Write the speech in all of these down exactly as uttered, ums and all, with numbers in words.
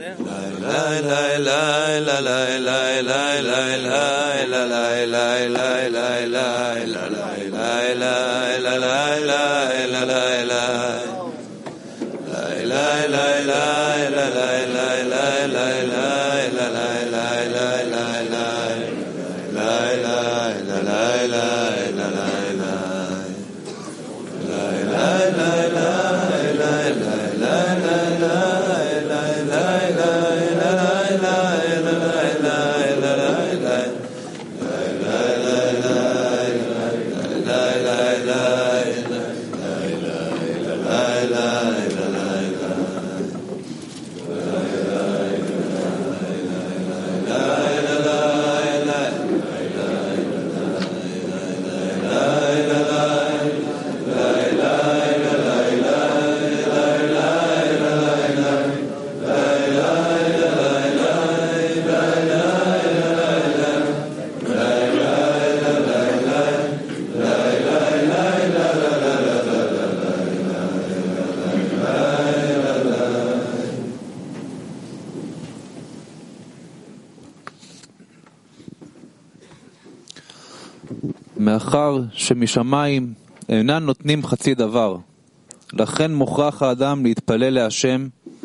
מאחר שמשמיים אינן נותנים חצי דבר, לכן מוכרח האדם להתפלל להשם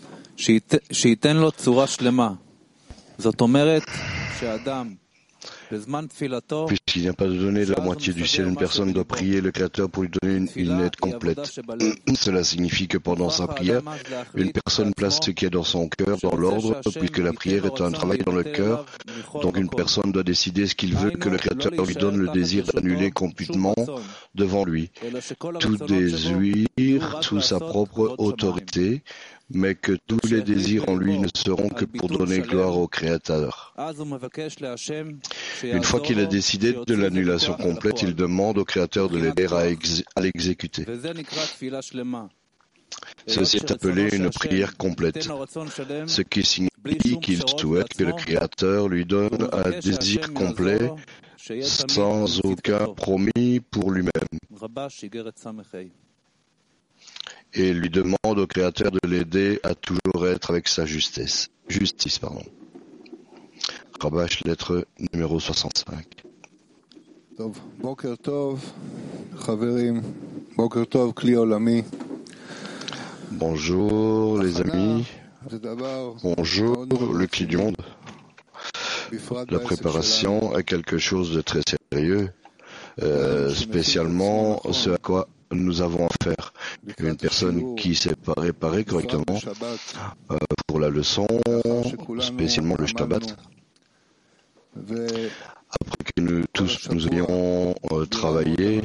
שייתן לו צורה שלמה. זאת אומרת שהאדם Puisqu'il n'y a pas de donner de la moitié du ciel, une personne doit prier le Créateur pour lui donner une, une aide complète. Cela signifie que pendant sa prière, une personne place ce qui est dans son cœur dans l'ordre, puisque la prière est un travail dans le cœur. Donc une personne doit décider ce qu'il veut que le Créateur lui donne le désir d'annuler complètement devant lui. Tout désir sous sa propre autorité, mais que tous les désirs en lui ne seront que pour donner gloire au Créateur. Une fois qu'il a décidé de l'annulation complète, il demande au Créateur de l'aider à, ex- à l'exécuter. Ceci est appelé une prière complète, ce qui signifie qu'il souhaite que le Créateur lui donne un désir complet sans aucun promis pour lui-même. Et lui demande au Créateur de l'aider à toujours être avec sa justice. Justice, pardon. Rabash, lettre numéro soixante-cinq. Boker Tov, Chaverim, Boker Tov, Kli Olami. Bonjour les amis. Bonjour le Kli du monde. La préparation est quelque chose de très sérieux, euh, spécialement ce à quoi nous avons affaire. Une personne qui ne sait pas réparer correctement euh, pour la leçon, spécialement le Shabbat. Après que nous tous nous ayons euh, travaillé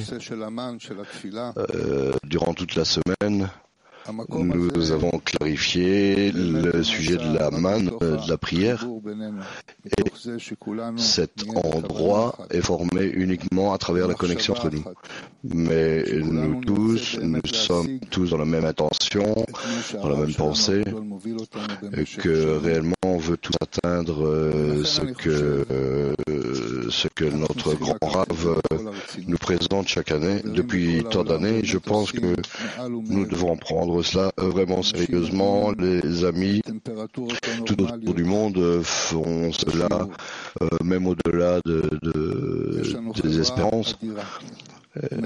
euh, durant toute la semaine, nous avons clarifié le sujet de la manne, de la prière, et cet endroit est formé uniquement à travers la connexion entre nous. Mais nous tous, nous sommes tous dans la même intention, dans la même pensée, et que réellement on veut tous atteindre ce que, ce que notre grand Rav nous présente chaque année. Depuis tant d'années, je pense que nous devons prendre cela vraiment sérieusement. Les amis tout autour du monde font cela euh, même au-delà de, de, des espérances. Euh,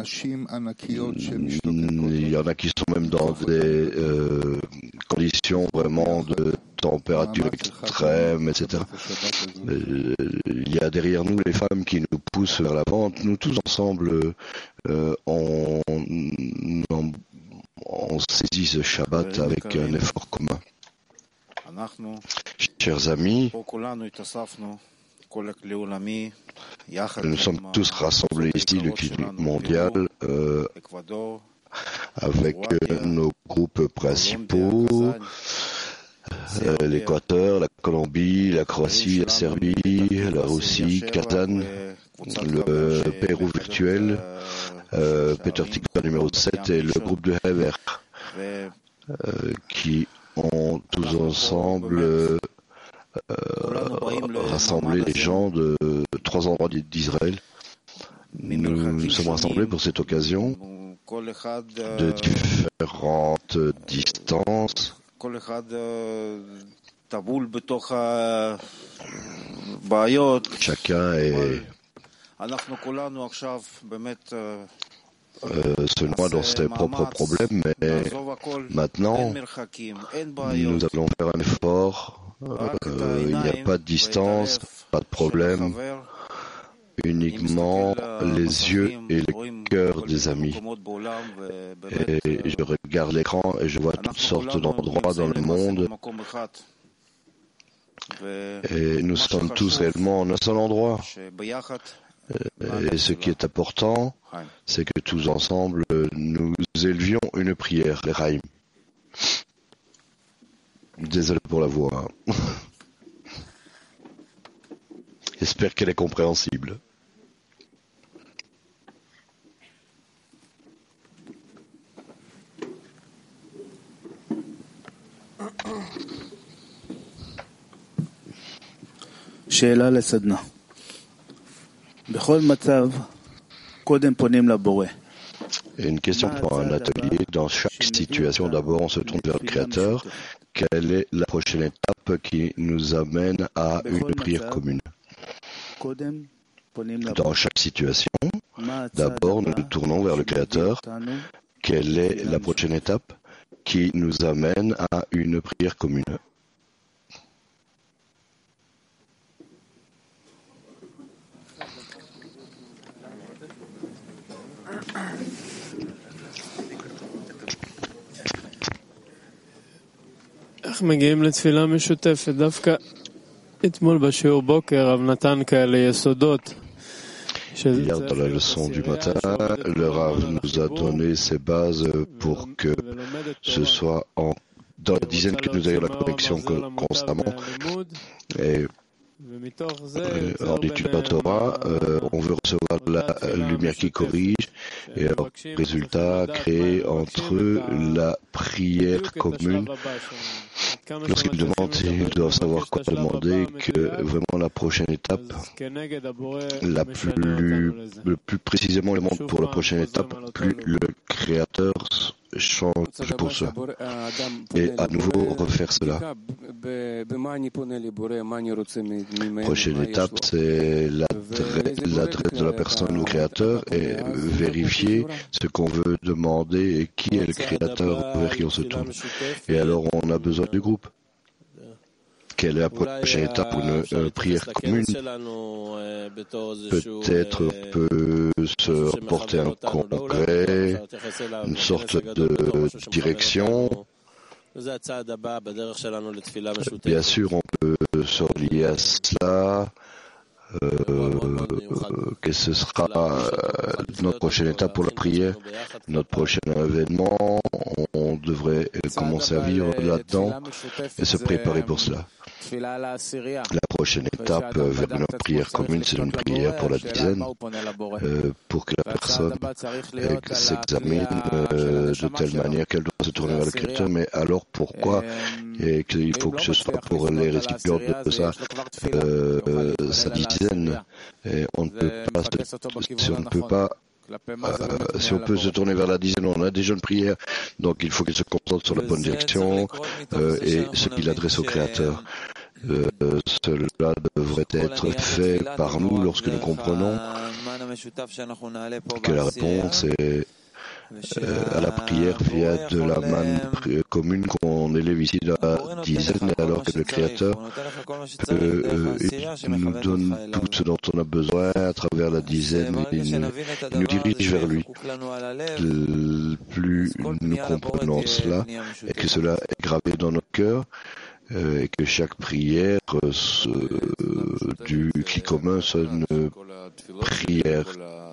il y en a qui sont même dans des euh, conditions vraiment de température extrême, et cetera. Euh, il y a derrière nous les femmes qui nous poussent vers l'avant. Nous tous ensemble, euh, on, on On saisit ce Shabbat avec un effort commun. Chers amis, nous sommes tous rassemblés ici, le Kli mondial, euh, avec euh, nos groupes principaux, euh, l'Équateur, la Colombie, la Croatie, la Serbie, la Russie, Kazan, le Pérou virtuel, euh, Peter Tikva numéro sept et le groupe de Hever, euh, qui ont tous ensemble euh, rassemblé les gens de trois endroits d'Israël. Nous nous sommes rassemblés pour cette occasion de différentes distances, Chacun est Euh, se noie dans ses propres problèmes, mais maintenant, nous allons faire un effort. Euh, il n'y a pas de distance, pas de problème, uniquement les yeux et le cœur des amis. Et je regarde l'écran et je vois toutes sortes d'endroits dans le monde. Et nous sommes tous réellement en un seul endroit. Et ce qui est important, c'est que tous ensemble, nous élevions une prière, les Raïm. Désolé pour la voix. J'espère qu'elle est compréhensible. שאלה לסדנה. בכל מצב, קודם פונים לבורא. Une question pour un atelier. Dans chaque situation, d'abord, on se tourne vers le Créateur. Quelle est la prochaine étape qui nous amène à une prière commune? Dans chaque situation, d'abord, nous nous tournons vers le Créateur. Quelle est la prochaine étape qui nous amène à une prière commune? איך מגיעים לתפילה משותפת? דווקא אתמול בשיעור בוקר רב נתן כאלה יסודות. Hier, dans la leçon du matin, le Rav nous a donné ses bases pour que ce soit en, dans la dizaine que nous ayons la connexion constamment. Et euh, en étudiant la Torah, euh, on veut recevoir la lumière qui corrige et alors, résultat, créer entre eux la prière commune. Lorsqu'ils demandent, ils doivent savoir quoi demander, que vraiment la prochaine étape, la plus, le plus précisément le monde pour la prochaine étape, plus le Créateur change pour ça. Et à nouveau refaire cela. Prochaine étape, c'est l'adresse de la personne au Créateur et vérifier ce qu'on veut demander et qui est le Créateur vers qui on se tourne. Et alors on a besoin du groupe. Quelle est la prochaine étape pour une euh, prière commune? Peut-être on peut se reporter un congrès, une sorte de direction. Bien sûr, on peut se relier à cela. Euh, que ce sera euh, notre prochaine étape pour la prière, notre prochain événement. On devrait commencer à vivre là-dedans et se préparer pour cela. La prochaine étape vers notre prière commune, c'est une prière pour la dizaine, euh, pour que la personne euh, s'examine euh, de telle manière qu'elle doit se tourner vers le Créateur. Mais alors pourquoi et qu'il faut que ce soit pour les récipients de ça, euh, sa dizaine, et on ne peut pas, si on ne peut pas, euh, si on peut se tourner vers la dizaine, on a déjà une prière, donc il faut qu'il se concentre sur la bonne direction euh, et ce qu'il adresse au Créateur. Euh, cela devrait être fait par nous lorsque nous comprenons que la réponse est Euh, à la prière via de la manne commune qu'on élève ici de la dizaine, alors que le Créateur euh, euh, nous donne tout ce dont on a besoin à travers la dizaine, il, il nous dirige vers lui. Plus nous comprenons cela et que cela est gravé dans nos cœurs, euh, et que chaque prière euh, ce, euh, du cri commun sonne une prière.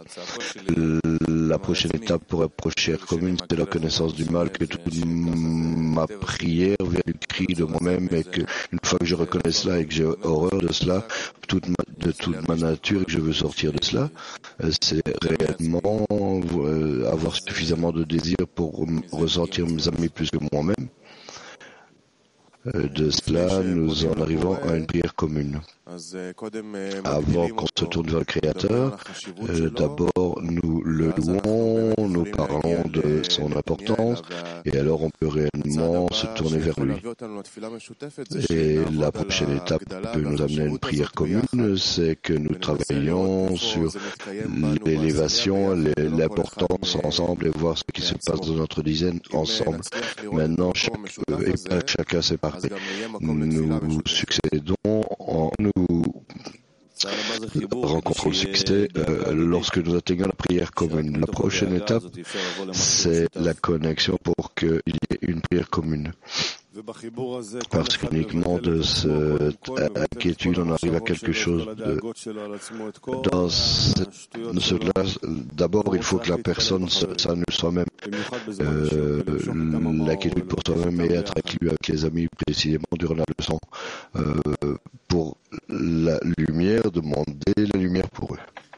La prochaine étape pour la prière commune, c'est la connaissance du mal, que toute ma prière vient du cri de moi-même et que une fois que je reconnais cela et que j'ai horreur de cela, toute ma, de toute ma nature et que je veux sortir de cela, c'est réellement euh, avoir suffisamment de désir pour ressentir mes amis plus que moi-même. De cela, nous en arrivons à une prière commune. Avant qu'on se tourne vers le Créateur, euh, d'abord nous le louons, nous parlons de son importance, et alors on peut réellement se tourner vers lui. Et la prochaine étape qui peut nous amener à une prière commune, c'est que nous travaillons sur l'élévation, l'importance ensemble et voir ce qui se passe dans notre dizaine ensemble. Maintenant, chaque, et pas chacun séparé. Nous succédons en nous rencontrons le succès euh, lorsque nous atteignons la prière commune. La prochaine étape, c'est la connexion pour qu'il y ait une prière commune. Parce qu'uniquement de cette inquiétude, on arrive à quelque chose de... Dans cette... cela, d'abord, il faut que la personne s'annule soi-même. Euh, l'inquiétude pour soi-même et être inclus avec les amis précisément durant la leçon. Euh, pour la lumière, demander la lumière pour eux.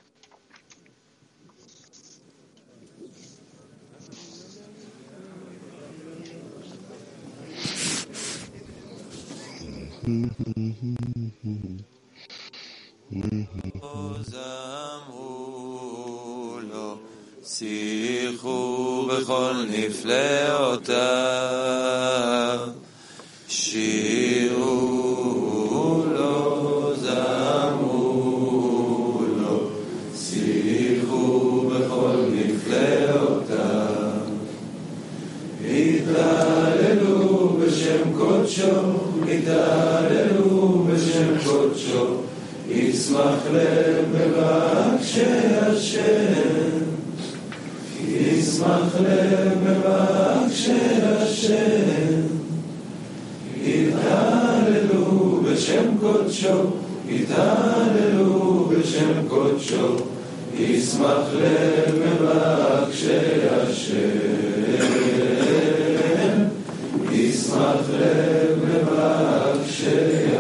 שיחו בכל נפלאותיו, שירו לו, זמרו לו, שיחו בכל נפלאותיו, התהללו בשם קודשו, התהללו בשם קודשו, ישמח לב מבקשי השם, ישמח לב מבקשי השם, יתהללו בשם קודשו, יתהללו בשם קודשו, ישמח לב מבקשי השם, ישמח לב מבקשי